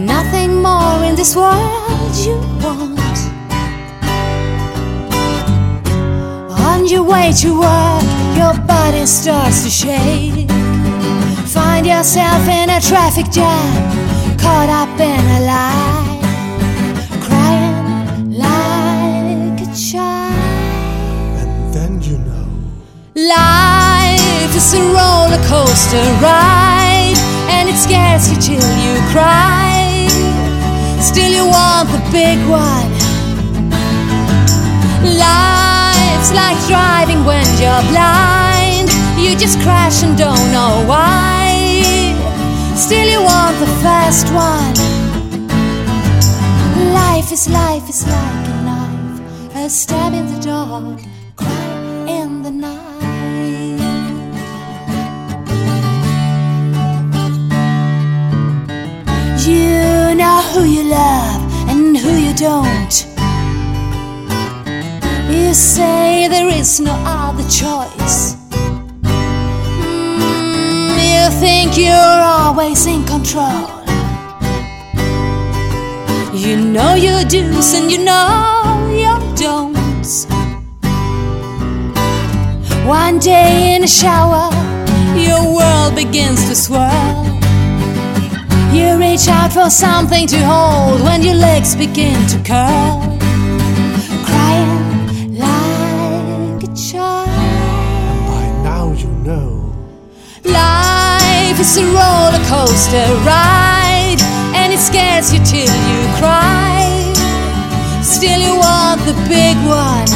nothing more in this world you want. On your way to work, your body starts to shake. Find yourself in a traffic jam, caught up in a lie, crying like a child. And then you know, life is a roller coaster ride, and it scares you till you cry. Still you want the big one. Life's like driving when you're blind. You just crash and don't know why. Still you want the fast one. Life is like a knife, a stab in the dark, cry in the night. You know who you love and who you don't. You say there is no other choice. You think you're always in control. You know your do's and you know your don'ts. One day in a shower, your world begins to swirl. You reach out for something to hold when your legs begin to curl, crying like a child. by now you know, Life is a roller coaster ride, and it scares you till you cry. Still you want the big one.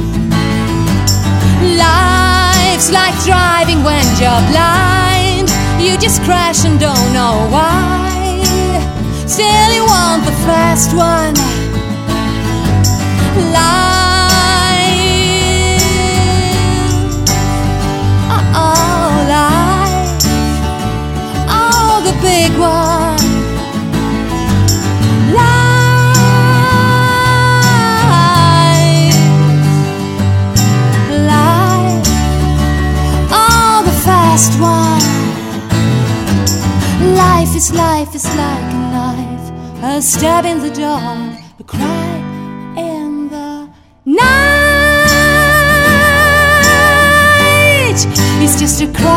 Life's like driving when you're blind. You just crash and don't know why. Still you want the fast one. Life, oh life, oh the big one. Life, oh the fast one. Life is like a knife, a stab in the dark, a cry in the night. It's just a cry